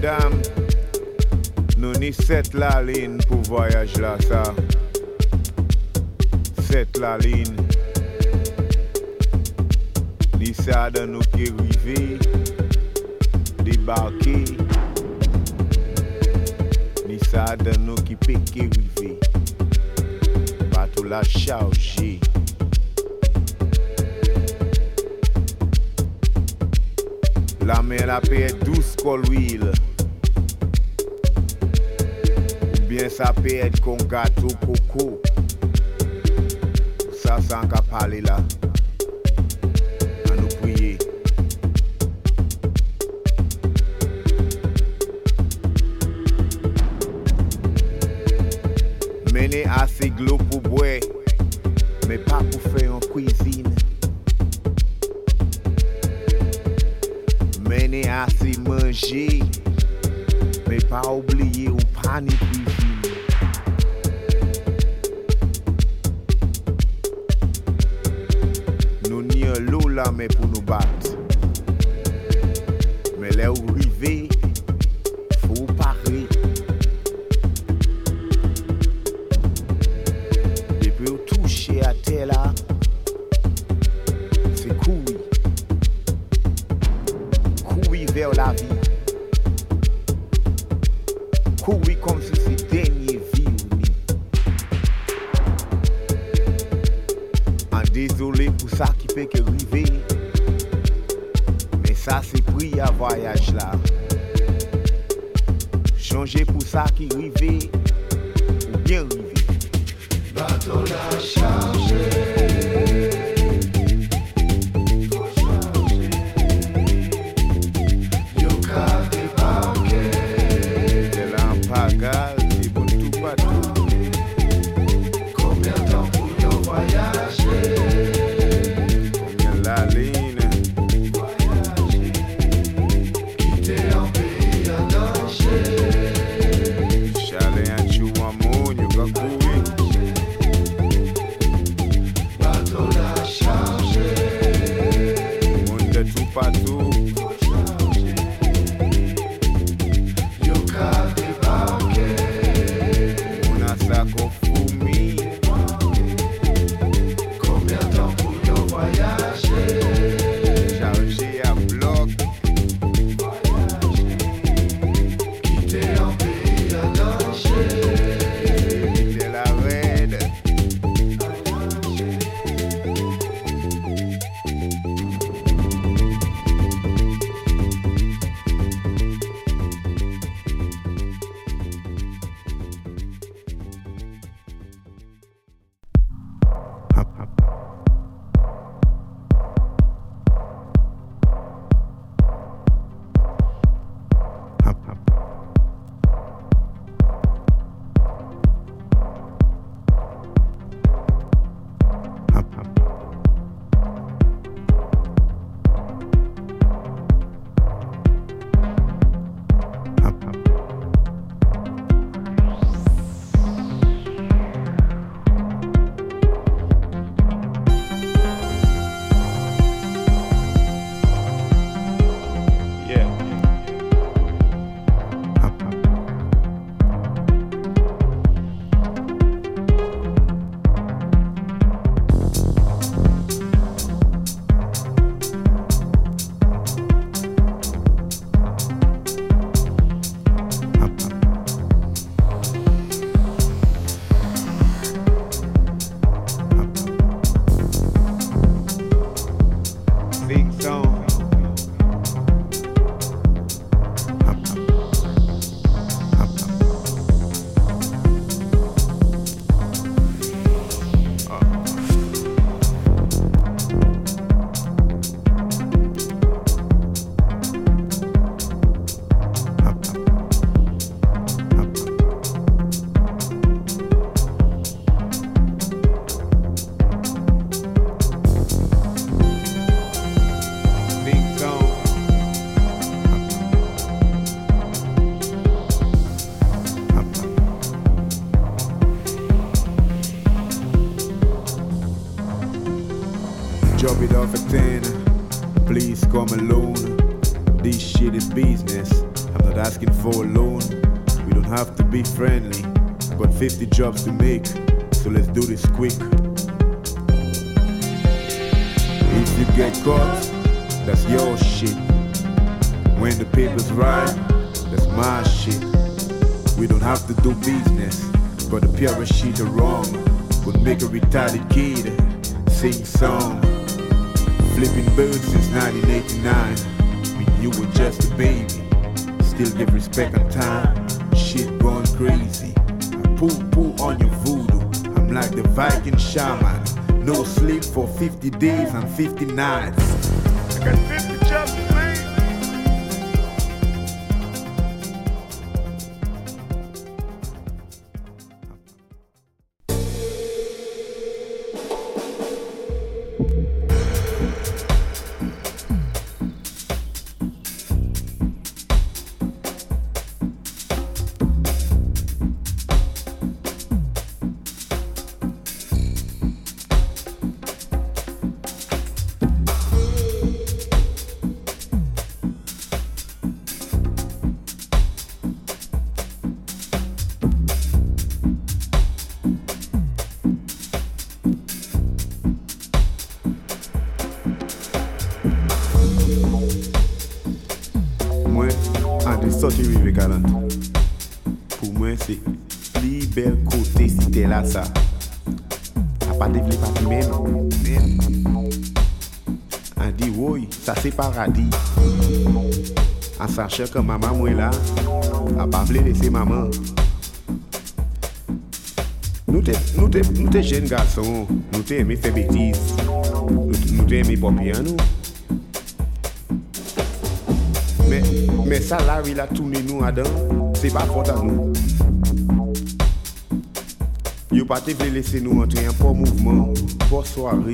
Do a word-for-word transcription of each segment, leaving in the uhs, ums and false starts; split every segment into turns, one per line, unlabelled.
mesdames, nous ni sept la ligne pour voyage là ça. Sept la ligne. Ni ça dans nous qui arriver, débarquer. Ni ça dans nous qui peut qui arriver. Pas tout la charger. La mer la peut être douce comme l'huile. Ou bien ça peut être comme gâteau coco. Ça, sans qu'à parler là. À nous prier. Mener assez de l'eau pour boire, mais pas pour faire en cuisine. Mener assez manger, mais pas oublier ou pas ni cuisine. Nous n'y a l'eau là mais pour nous battre. Mais là où river, faut parler. Depuis où toucher à terre là, c'est couille. Couille vers la vie. Couille comme si c'est dernier vie ou ni. En désolé pour ça qui fait que river. Mais ça c'est pris à voyage là. Changer pour ça qui river ou bien river.
Bateau la charger.
Drop it off at ten, please come alone. This shit is business, I'm not asking for a loan. We don't have to be friendly. Got fifty jobs to make, so let's do this quick. If you get caught, that's your shit. When the papers right, that's my shit. We don't have to do business, but the purest shit are wrong. Would make a retarded kid sing song. Flipping birds since nineteen eighty-nine. When you were just a baby, still give respect on time. Shit gone crazy. I poo poo on your voodoo. I'm like the Viking shaman. No sleep for fifty days and fifty nights. I got fifty jobs to make. Sorti rive galant. Pour moi c'est plus bel côté si t'es là ça. A pas de vle pas même. On dit oui, ça c'est paradis. En sachant que maman moi là, a pas vle laisser maman. Nous t'es nous t'es nous t'es jeunes garçons, nous t'es aimé faire bêtises. Nous nous t'es aimé popper nous. Mais, mais ça là, il a tourné nous à dedans, c'est pas faute à nous. Yo pas te voulu laisser nous entrer en pas mouvement, pas soirée.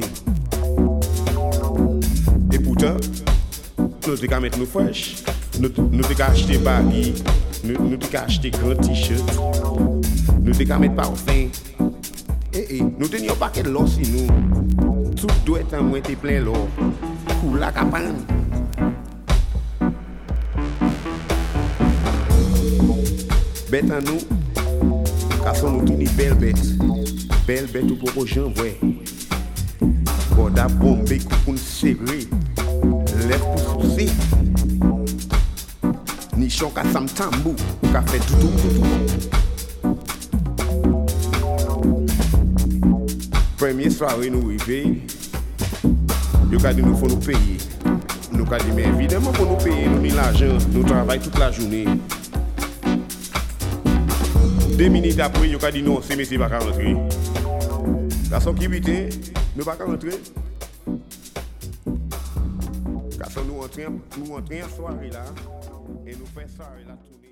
Et pourtant, nous t'es qu'à mettre nous fraîches, nous t'es qu'à acheter baggy, nous t'es qu'à acheter grand t-shirt, nous t'es qu'à mettre parfum. Eh eh, nous t'es un paquet de l'or si nous. Tout doit être en moins t'es plein l'or. Pour la capane. Bête à nous, car son nous une belle bête, belle bête ou pour aux gens ouais. Borda bombe coucoune serré, lève pour souci. Nichon ka sam tambou, ka fait tout tout. Première soirée nous arrivons, yo ka dit nous faut nous payer. Nous ka dit mais évidemment pour nous payer, nous ni l'argent, nous travaillons toute la journée. Deux minutes après, il a dit non, c'est monsieur pas qu'à rentrer. Garçon qui vite, nous pas qu'à rentrer. Garçon nous entrons, nous entrons en soirée là, et nous faisons soirée là.